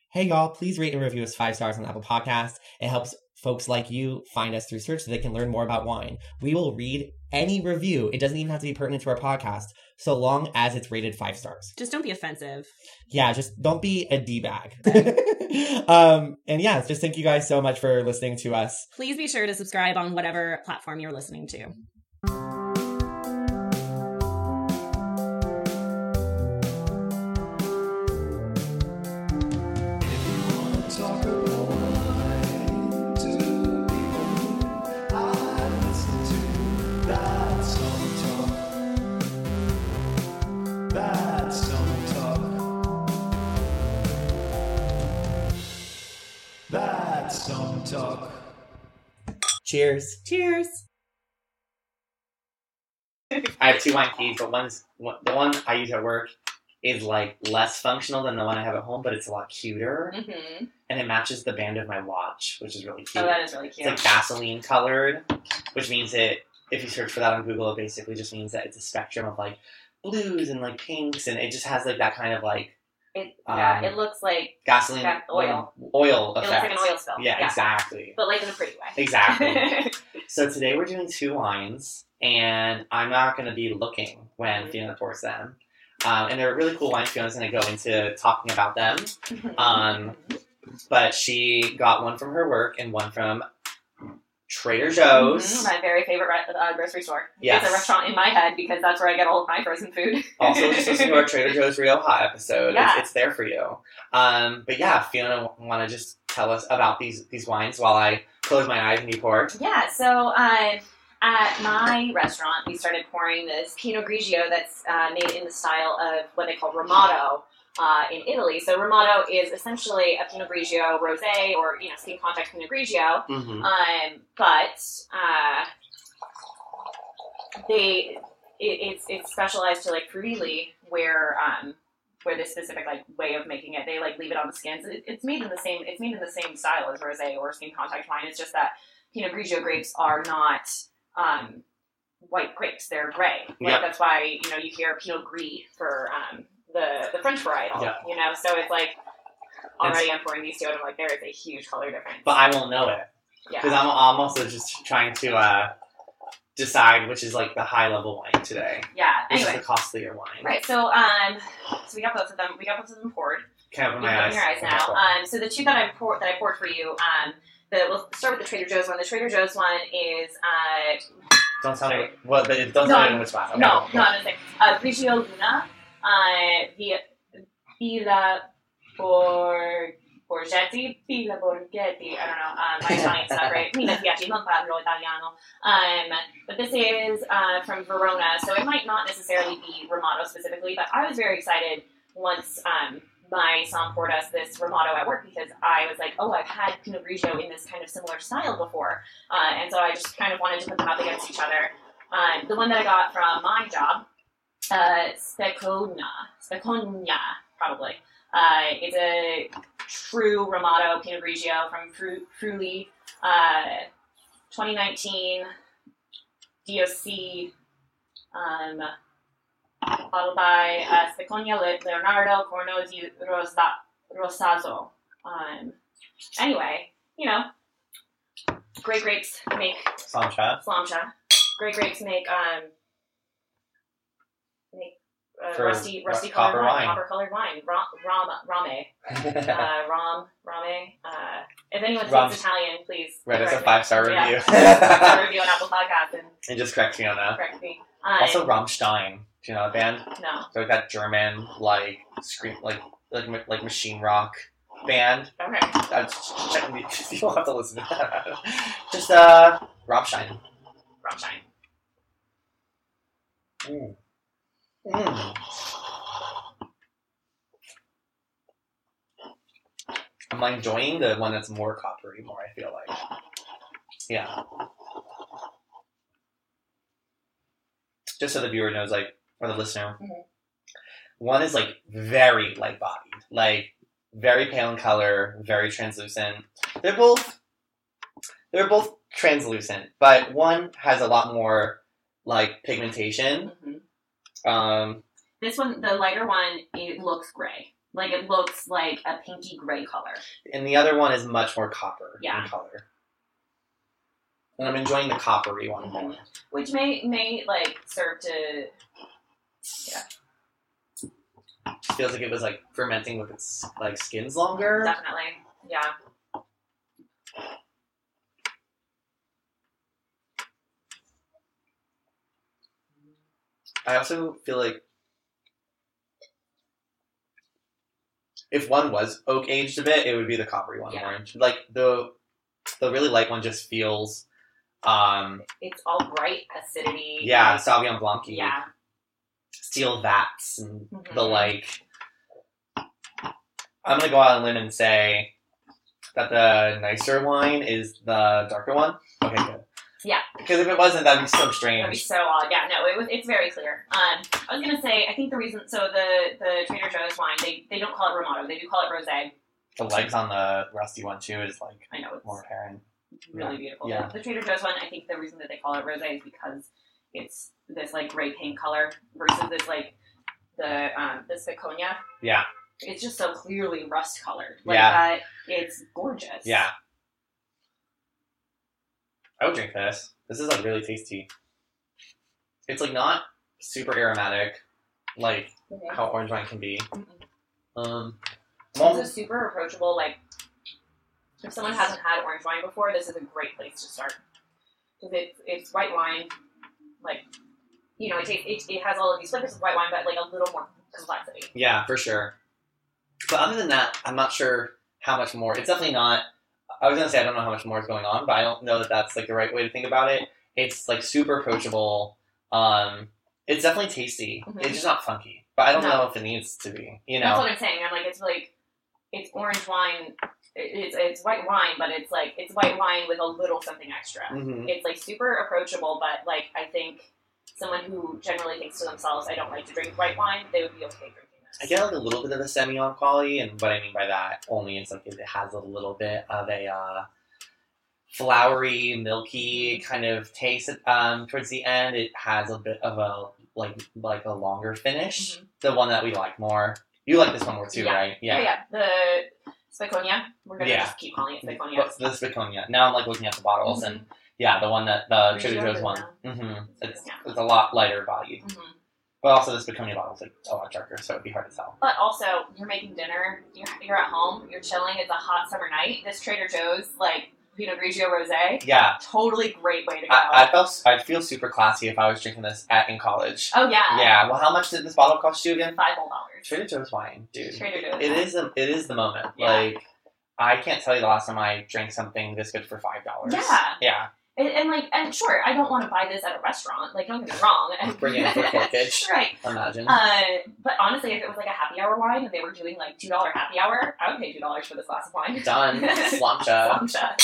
Hey y'all, please rate and review us 5 stars on Apple Podcasts. It helps folks like you find us through search so they can learn more about wine. We will read any review. It doesn't even have to be pertinent to our podcast, so long as it's rated 5 stars. Just don't be offensive. Yeah, just don't be a D-bag. And yeah, just thank you guys so much for listening to us. Please be sure to subscribe on whatever platform you're listening to. That's some talk. Cheers. Cheers. I have 2 wine keys, but the one I use at work is like less functional than the one I have at home, but it's a lot cuter. Mm-hmm. And it matches the band of my watch, which is really cute. Oh, that is really cute. It's like gasoline colored, which means if you search for that on Google, it basically just means that it's a spectrum of like blues and like pinks, and it just has like that kind of like it looks like gasoline oil. Oil effect. It looks like an oil spill. Yeah, exactly. But like in a pretty way. Exactly. So today we're doing 2 wines, and I'm not going to be looking when Fiona pours them. And they're really cool wines. Fiona's going to go into talking about them. But she got one from her work and one from Trader Joe's. My very favorite grocery store. Yes. It's a restaurant in my head because that's where I get all of my frozen food. Also, just listen to our Trader Joe's Rio Hot episode. Yeah. It's there for you. But yeah, Fiona, want to just tell us about these wines while I close my eyes and you pour? Yeah, so at my restaurant, we started pouring this Pinot Grigio that's made in the style of what they call Ramato in Italy. So Ramato is essentially a Pinot Grigio rosé or skin contact Pinot Grigio, but it's specialized to like Friuli, where this specific like way of making it, they like leave it on the skins. It's made in the same style as rosé or skin contact wine. It's just that Pinot Grigio grapes are not white grapes; they're gray. Like, that's why you hear Pinot Gris for the French varietal. Yeah. So it's like already I'm pouring these 2 and I'm like, there is a huge color difference. But I won't know it because I'm also just trying to decide which is like the high level wine today. Yeah. Which Anyway, is the costlier wine. right. So so we got both of them. poured. Can I open You my can eyes? open your eyes now. So the 2 that I poured for you. We'll start with the Trader Joe's one. The Trader Joe's one is Don't tell me what. But don't tell me which one. Okay, no, cool. I'm gonna say Grigio Luna, Villa Borghetti. I don't know. My Italian's not great. Mi dispiace, non parlo italiano. But this is from Verona, so it might not necessarily be Ramato specifically, but I was very excited once my son poured us this Ramato at work because I was like, oh, I've had Pinot Grigio in this kind of similar style before. And so I just kind of wanted to put them up against each other. The one that I got from my job, Specogna, probably. It's a true Ramato Pinot Grigio from Friuli, 2019, DOC, bottled by Specogna Leonardo Corno di Rosazo. Anyway, great grapes make Sláinte. Great grapes make rusty colored wine, copper colored wine. Rame. If anyone speaks Italian, please write us a 5-star review. Yeah, 5-star review on Apple Podcasts and just correct Fiona. Correct me. Also, Rammstein. Do you know that band? No. So like that German scream like machine rock band. Okay. You don't have to listen to that. Just Rammstein. Mm. I'm enjoying the one that's more coppery more, I feel like. Yeah. Just so the viewer knows, like, or the listener, one is, like, very light-bodied. Like, very pale in color, very translucent. They're both translucent, but one has a lot more, like, pigmentation. This one, the lighter one, it looks gray. Like, it looks like a pinky gray color. And the other one is much more copper Yeah. in color. And I'm enjoying the coppery one more. Which may like, serve to... Yeah. Feels like it was, like, fermenting with its, like, skins longer. Definitely. Yeah. I also feel like if one was oak aged a bit, it would be the coppery one, Yeah. orange. Like the really light one just feels It's all bright acidity. yeah, Sauvignon Blanc, Yeah. steel vats and Mhm. the like. I'm gonna go out on a limb and say that the nicer wine is the darker one. Okay, good. Yeah. Because if it wasn't, that'd be so That'd be strange. so odd. Yeah, no, it's very clear. I was gonna say, I think the reason, so the Trader Joe's wine, they don't call it Ramato, they do call it Rosé. The legs on the rusty one too is like I know, it's more apparent. really beautiful. Yeah. The Trader Joe's one, I think the reason that they call it Rosé is because it's this like gray pink color versus this like this Viconia. Yeah. It's just so clearly rust colored. Like Yeah. that, it's gorgeous. Yeah. I would drink this. This is like really tasty. It's like not super aromatic, like Mhm. how orange wine can be. Mm-mm. Well, This is super approachable. Like, if someone hasn't had orange wine before, this is a great place to start. Because it's white wine, like, you know, it has all of these flavors of white wine, but like a little more complexity. yeah, for sure. But other than that, I'm not sure how much more. It's definitely not. I was gonna say I don't know how much more is going on, but I don't know that that's like the right way to think about it. It's like super approachable. It's definitely tasty. Mhm. It's just not funky. But I don't No. know if it needs to be. You know. That's what I'm saying. I'm like, it's orange wine. It's white wine, but it's like it's white wine with a little something extra. Mhm. It's like super approachable, but like I think someone who generally thinks to themselves, I don't like to drink white wine, they would be okay drinking this. I get like a little bit of a Semillon quality, and what I mean by that only is like it has a little bit of a flowery, milky kind of taste. Towards the end, it has a bit of a like a longer finish. Mhm. The one that we like more. You like this one more too, Yeah. right? Yeah. The Spiconia. We're gonna Yeah. just keep calling it Spiconia. But the Spiconia. Now I'm like looking at the bottles, and yeah, the one that the Trader Joe's one. It's a lot lighter bodied, Mhm. but also the Spiconia bottle is like a lot darker, so it'd be hard to tell. But also, you're making dinner. You're at home. You're chilling. It's a hot summer night. This Trader Joe's like Pinot Grigio Rosé. Yeah. Totally great way to go. I'd feel super classy if I was drinking this in college. Oh yeah. Yeah. Well, how much did this bottle cost you again? $5. Trader Joe's wine, dude. Trader Joe's. It is the moment. Yeah. Like, I can't tell you the last time I drank something this good for $5. Yeah. Yeah. And sure, I don't want to buy this at a restaurant. Like, don't get me wrong. Bring it in for corkage. Right. Imagine. But honestly, if it was like a happy hour wine and they were doing like $2 happy hour, I would pay $2 for this glass of wine. Done. Slamcha. Slamcha.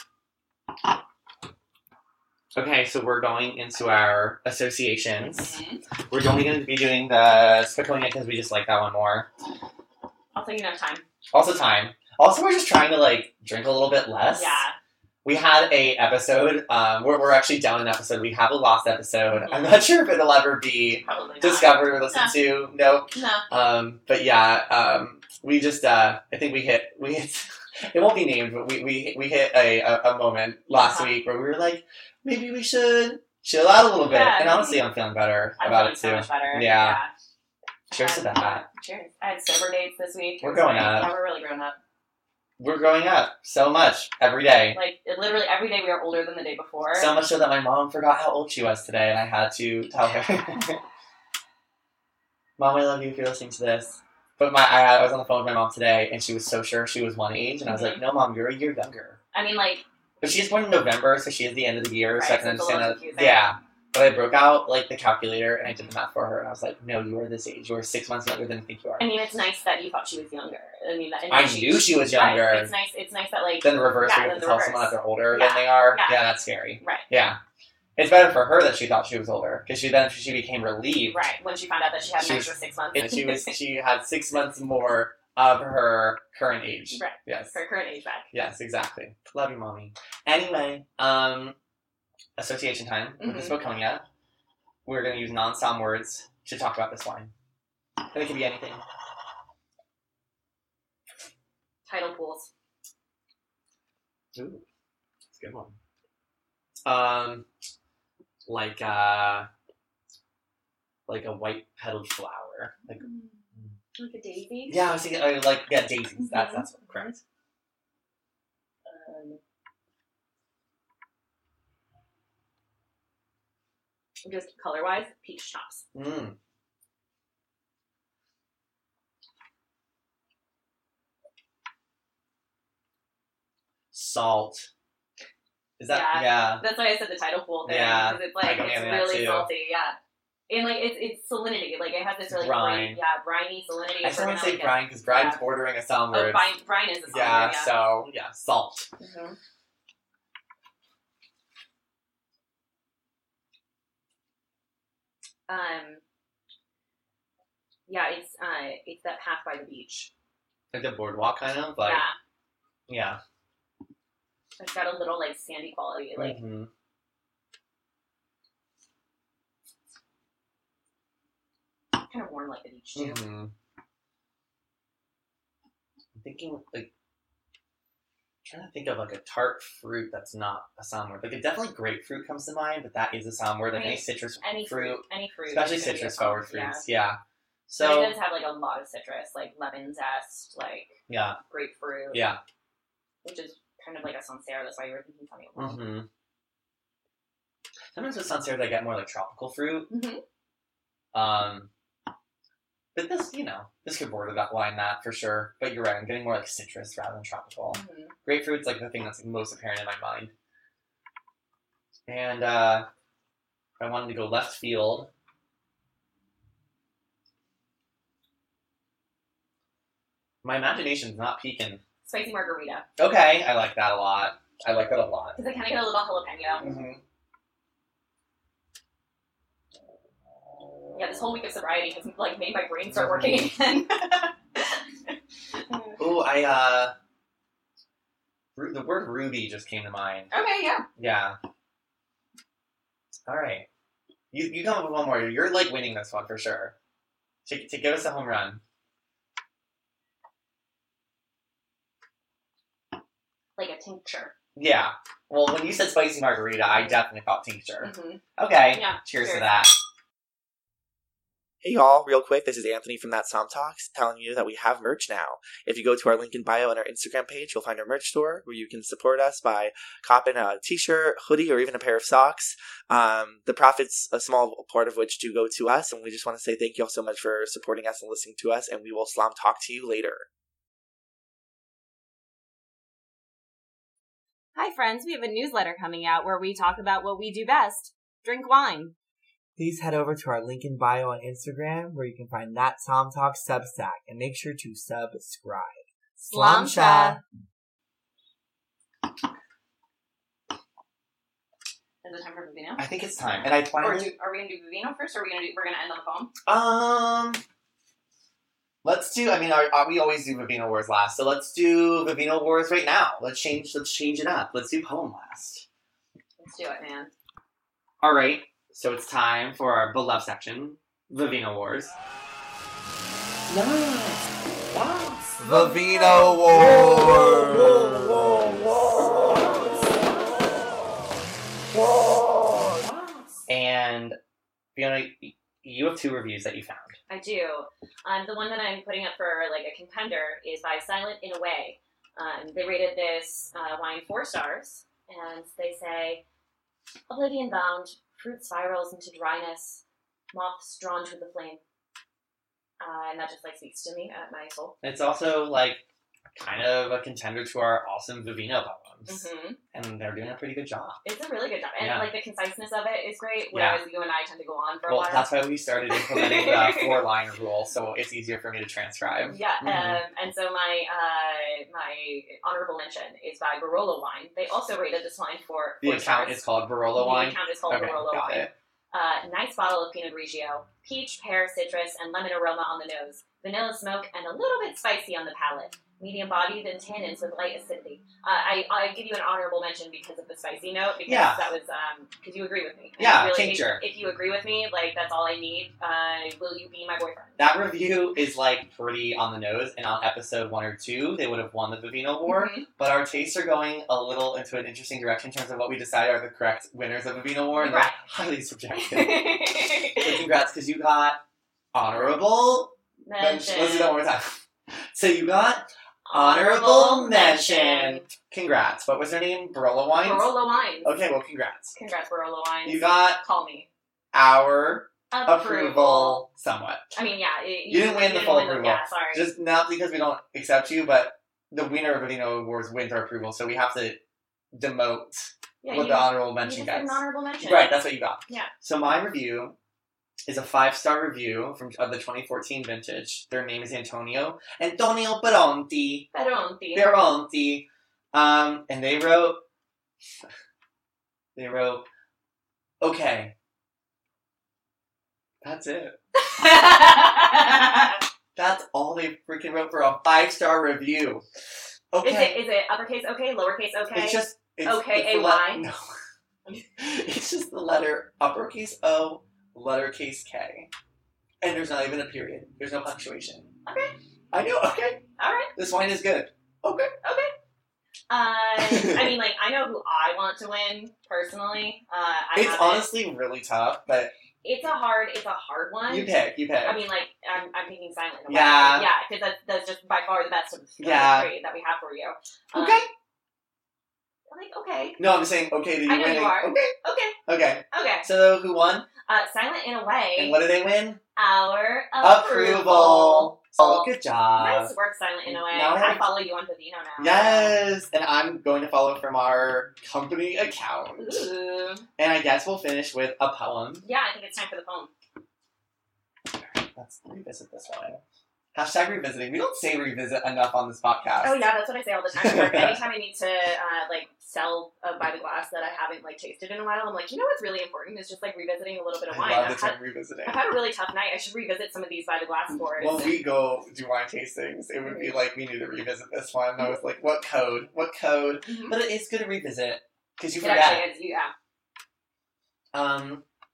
Okay, so we're going into our associations. Mhm. We're only going to be doing the Spiconia because we just like that one more. Also, you know, time. Also time. Also, we're just trying to like drink a little bit less. Yeah. We had a episode. We're actually down an episode. We have a lost episode. Mhm. I'm not sure if it'll ever be Probably not. discovered or listened to. Nope. No. But yeah, we just I think we hit it won't be named, but we hit a moment last Uh-huh. week where we were like, maybe we should chill out a little bit. Yeah, And honestly, I'm feeling better I'm about feeling it so too. much better. Yeah. Cheers to And, that. Cheers. I had sober dates this week. We're It was going great. up. Yeah, we're really growing up. We're growing up so much every day. Like, literally every day we are older than the day before. So much so that my mom forgot how old she was today, and I had to tell her. Mom, I love you if you're listening to this. But I was on the phone with my mom today, and she was so sure she was one age, and I was like, no, Mom, you're a year younger. I mean, like, But she's born in November, so she is the end of the year, so I Right, can so it's a understand little that. confusing. Yeah. But I broke out, like, the calculator, and I did the math for her, and I was like, no, you are this age. You are 6 months younger than you think you are. I mean, it's nice that you thought she was younger. I mean, and I knew she was younger. Right. It's nice that, like, Then the reverse, Yeah, where you then have to the tell reverse. someone that they're older Yeah. than they are. Yeah. Yeah, that's scary. right, Yeah. It's better for her that she thought she was older, because she became relieved. right. When she found out that she had She an was- extra 6 months. And she had 6 months more of her current age. Right. Yes. Her current age back. Yes, exactly. Love you, Mommy. Anyway, association time with the Spiconia. We're going to use non-som words to talk about this wine. And it can be anything. Tidal pools. Ooh, that's a good one. Like a white petaled flower. Like a daisy? Yeah, I was thinking daisies. That's correct. Just color-wise, peach schnapps. Salt. Is that yeah? That's why I said the tidal pool thing. Yeah, because it's really salty. Yeah, and like it's salinity. Like it has this really brine. Great, briny salinity. I just want to say brine because brine's bordering a sound word. Brine is a sound word. Yeah, so salt. Mm-hmm. It's that path by the beach. Like the boardwalk, kind of like. Yeah. It's got a little like sandy quality, like. Mm-hmm. Kind of warm like the beach too. Mm-hmm. I'm thinking trying to think of like a tart fruit that's not a sound word. Like definitely grapefruit comes to mind, but that is a sound word. Like any citrus fruit, especially citrus forward fruits. Yeah. So but it does have like a lot of citrus, like lemon zest, like grapefruit. Yeah. Which is kind of like a Sancerre. That's why you were thinking something. Mm-hmm. Sometimes with Sancerre they get more like tropical fruit. Mm-hmm. But this could border that line that for sure. But you're right, I'm getting more like citrus rather than tropical. Mm-hmm. Grapefruit's like the thing that's like most apparent in my mind. And if I wanted to go left field, my imagination's not peaking. Spicy margarita. Okay, I like that a lot. Because I kind of get a little jalapeno. Mm-hmm. Yeah, this whole week of sobriety has like made my brain start working again. Ooh, the word ruby just came to mind. Okay, yeah. Yeah. All right. You come up with one more. You're like winning this one for sure. To give us a home run. Like a tincture. Yeah. Well, when you said spicy margarita, I definitely thought tincture. Mm-hmm. Okay. Yeah. Cheers to that. Hey y'all, real quick, this is Anthony from That Som Talks telling you that we have merch now. If you go to our link in bio on our Instagram page, you'll find our merch store where you can support us by copping a t-shirt, hoodie, or even a pair of socks. The profits, a small part of which do go to us, and we just want to say thank you all so much for supporting us and listening to us, and we will Slom talk to you later. Hi friends, we have a newsletter coming out where we talk about what we do best. Drink wine. Please head over to our link in bio on Instagram where you can find That Som Talk Substack and make sure to subscribe. Sláinte! Is it time for Vivino? I think it's time. And I plan are we going to do Vivino first, or we're going to end on the poem? Let's do, we always do Vivino Wars last, so let's do Vivino Wars right now. Let's change it up. Let's do poem last. Let's do it, man. All right. So it's time for our beloved section, Vivino Wars. Nice. Wow. Vivino Wars. And Fiona, you have 2 reviews that you found. I do. The one that I'm putting up for like a contender is by Silent in a Way. They rated this wine 4 stars, and they say, Oblivion bound, fruit spirals into dryness, moths drawn to the flame. And that just like speaks to me at my soul. It's also like kind of a contender to our awesome Vivino poems. Mm-hmm. And they're doing a pretty good job. It's a really good job. And like the conciseness of it is great, Yeah. whereas you and I tend to go on for a while. That's why we started implementing the 4-line rule, so it's easier for me to transcribe. Yeah, Mm-hmm. and so my honorable mention is by Barolo Wine. They also rated this wine for 4 The account stars. is called Barolo Wine? The account is called Okay, Barolo got Wine. it. Nice bottle of Pinot Grigio. Peach, pear, citrus, and lemon aroma on the nose. Vanilla smoke and a little bit spicy on the palate. medium bodied and tannins with light acidity. I give you an honorable mention because of the spicy note, because that was, because you agree with me. Yeah, really, tincture. If you agree with me, like, that's all I need. Will you be my boyfriend? That review is, like, pretty on the nose, and on episode 1 or 2, they would have won the Vivino Award, but our tastes are going a little into an interesting direction in terms of what we decide are the correct winners of the Vivino Award, and they're highly subjective. So congrats, because you got honorable mention. Let's do that one more time. So you got honorable mention. Congrats. What was her name? Barolo Wines? Barolo Wines. Okay, well, congrats. Congrats, Barolo Wines. You got... Call me. Our approval. Somewhat. I mean, yeah. You didn't win the full approval. Yeah, sorry. Just not because we don't accept you, but the winner of Vivino Awards wins our approval, so we have to demote what the honorable mention gets. An honorable mention. Right, that's what you got. Yeah. So my review is a 5-star review of the 2014 vintage. Their name is Antonio Peronti. And they wrote, okay. That's it. That's all they freaking wrote for a 5-star review. Okay. Is it uppercase okay, lowercase okay? It's okay, A-Y? No. It's just the letter uppercase O, lowercase K. And there's not even a period. There's no punctuation. Okay. I know, okay. Alright. This wine is good. Okay. I mean, like, I know who I want to win, personally. It's honestly really tough, but... It's a hard one. You pick. I mean, like, I'm thinking Silent in a Way. Yeah. Yeah, because that's just by far the best of the three that we have for you. Okay. Like, okay. No, I'm saying, okay, did you win? I know you are. Okay. Okay. So, who won? Silent in a Way. And what did they win? Our approval. Oh, good job. Nice work, Silent in a Way. I follow you on Vivino now. Yes, and I'm going to follow from our company account. Ooh. And I guess we'll finish with a poem. Yeah, I think it's time for the poem. Let's revisit this one. Hashtag revisiting. We don't say revisit enough on this podcast. Oh yeah, that's what I say all the time. Anytime I need to sell a by the glass that I haven't tasted in a while, I'm like, you know what's really important is just revisiting a little bit of wine. I love the term revisiting. I've had a really tough night. I should revisit some of these by the glass pours. When we go do wine tastings, it would be like, we need to revisit this one. And I was like, what code? Mm-hmm. But it is good to revisit because you forget. Actually is, yeah.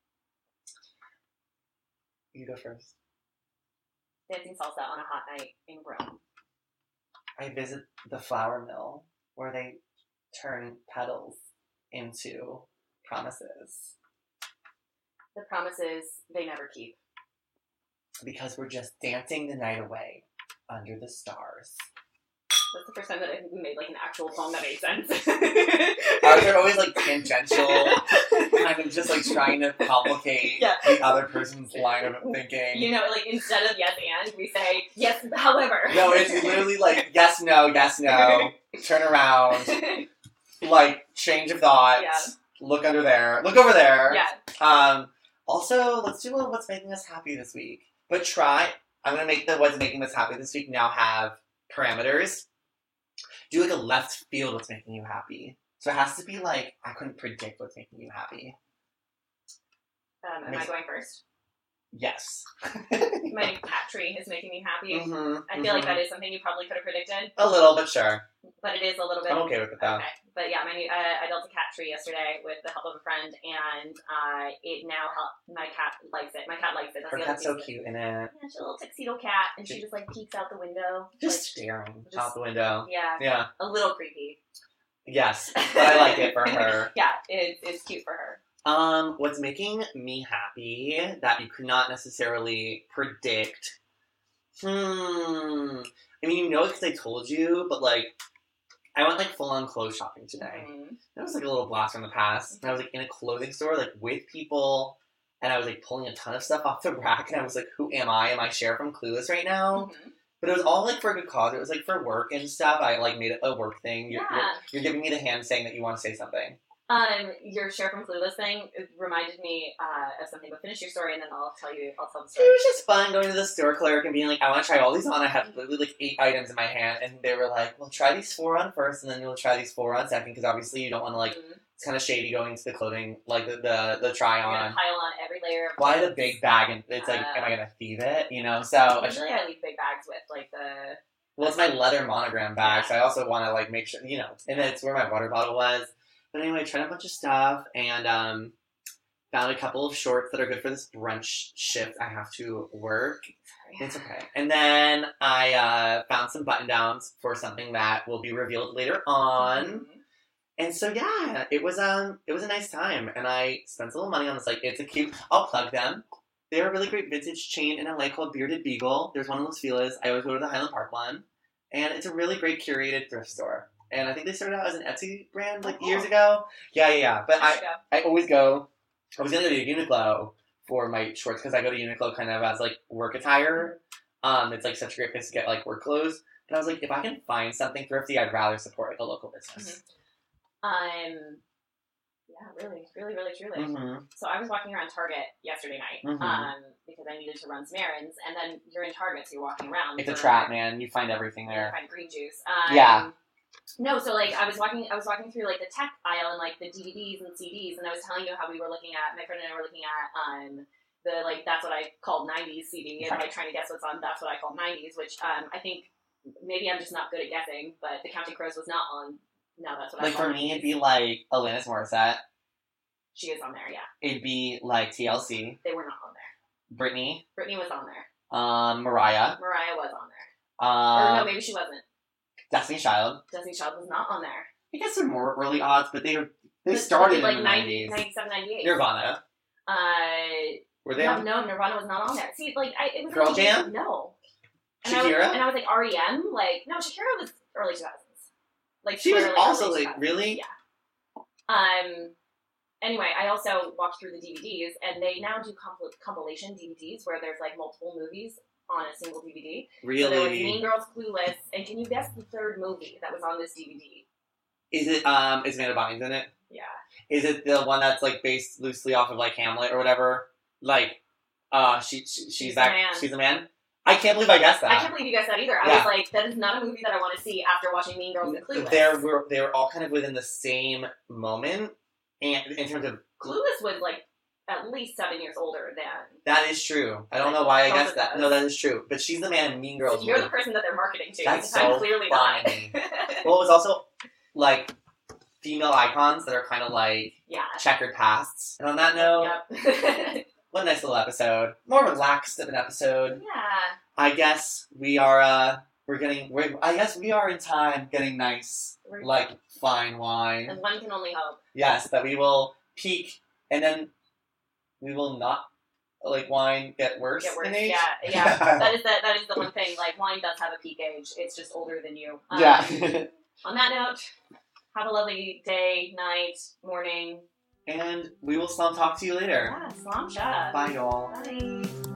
You go first. Dancing salsa on a hot night in Rome. I visit the flour mill where they turn petals into promises. The promises they never keep. Because we're just dancing the night away under the stars. That's the first time that I think we made an actual song that made sense. Ours are always tangential, kind of just trying to complicate the other person's line of thinking. You know, instead of yes and, we say yes, however. No, it's literally yes, no, turn around, change of thought, look under there, look over there. Yeah. Also, let's do what's making us happy this week. But I'm going to make the what's making us happy this week now have parameters. Do a left field what's making you happy. So it has to be I couldn't predict what's making you happy. Am I going first? Yes. My cat tree is making me happy. Mm-hmm, I feel like that is something you probably could have predicted. A little, but sure. But it is a little bit. I'm okay with it though. Okay. But yeah, I built a cat tree yesterday with the help of a friend, and it now my cat likes it. My cat likes it. Her cat's so cute in it. Yeah, she's a little tuxedo cat, and she just peeks out the window. Just staring out the window. Yeah. Yeah. A little creepy. Yes, but I like it for her. Yeah, it's cute for her. What's making me happy that you could not necessarily predict? I mean, because I told you, but I went full-on clothes shopping today. Mm-hmm. That was a little blast from the past. And I was in a clothing store with people, and I was pulling a ton of stuff off the rack, and I was who am I? Am I Cher from Clueless right now? Mm-hmm. But it was all for a good cause. It was for work and stuff. I made it a work thing. You're giving me the hand saying that you want to say something. Your Cher from Clueless thing reminded me of something, but finish your story and then I'll tell the story. It was just fun going to the store clerk and being I want to try all these on. I had literally 8 items in my hand, and they were well, try these 4 on first, and then you'll try these 4 on second, because obviously you don't want to it's kind of shady going into the clothing, the try on. Pile on every layer of why the big bag, and it's am I gonna thieve it? So usually I leave big bags with Well, it's my leather monogram bag, so I also want to, like, make sure, you know, and it's where my water bottle was. But anyway, tried a bunch of stuff, and found a couple of shorts that are good for this brunch shift I have to work. It's okay. And then I found some button-downs for something that will be revealed later on. Mm-hmm. And so, yeah, it was a nice time, and I spent a little money on this, like, it's a cute, I'll plug them. They're a really great vintage chain in LA called Bearded Beagle. There's one in Los Feliz. I always go to the Highland Park one. And it's a really great curated thrift store. And I think they started out as an Etsy brand, like, years ago. Yeah. But I always go. I was going to go to Uniqlo for my shorts, because I go to Uniqlo kind of as, like, work attire. It's, like, such a great place to get, like, work clothes. But I was like, if I can find something thrifty, I'd rather support, like, a local business. Mm-hmm. Yeah, really, truly. Mm-hmm. So I was walking around Target yesterday night, because I needed to run some errands, and then you're in Target, so you're walking around. It's a trap, man. You find everything there. You find green juice. Yeah. No, so, like, I was walking through, like, the tech aisle and, like, the DVDs and CDs, and I was telling you how we were looking at, my friend and I were looking at, the, like, That's What I Called 90s CD, and, like, trying to guess what's on That's What I Called 90s, which, I think maybe I'm just not good at guessing, but The Counting Crows was not on No, That's What I Called 90s. Like, for me, it'd be, like, Alanis Morissette. She is on there, yeah. It'd be, like, TLC. They were not on there. Britney. Britney was on there. Mariah. Mariah was on there. Or no, maybe she wasn't. Destiny's Child. Destiny's Child was not on there. I guess they're more early odds, but they started like in the 90s. 97, 98. Nirvana. Were they on? No, Nirvana was not on there. See, like, it was... Pearl Jam? No. Shakira? And I was like, R.E.M.? Like, no, Shakira was early 2000s. Like, she was also, like, really? Yeah. Anyway, I also walked through the DVDs, and they now do compilation DVDs where there's, like, multiple movies on a single DVD. Really? So there was Mean Girls, Clueless, and can you guess the third movie that was on this DVD? Is it, is Amanda Bynes in it? Yeah. Is it the one that's, like, based loosely off of, like, Hamlet or whatever? Like, she's the man? I can't believe I guessed that. I can't believe you guessed that either. I was like, that is not a movie that I want to see after watching Mean Girls and Clueless. They were all kind of within the same moment, and in terms of... Clueless was, like, at least 7 years older than... That is true. I don't know why I guessed that. No, that is true. But she's the man in Mean Girls. So you're the person that they're marketing to. That's so clearly funny. Well, it was also, like, female icons that are kind of, like, checkered pasts. And on that note, what a nice little episode. More relaxed of an episode. Yeah. I guess we are, I guess we are in time getting nice, like, fine wine. And one can only hope. Yes, that we will peak, and then we will not, like, wine get worse in age. Yeah. that is the one thing. Like, wine does have a peak age. It's just older than you. Yeah. On that note, have a lovely day, night, morning. And we will talk to you later. Yeah, sláinte. Bye, y'all. Bye.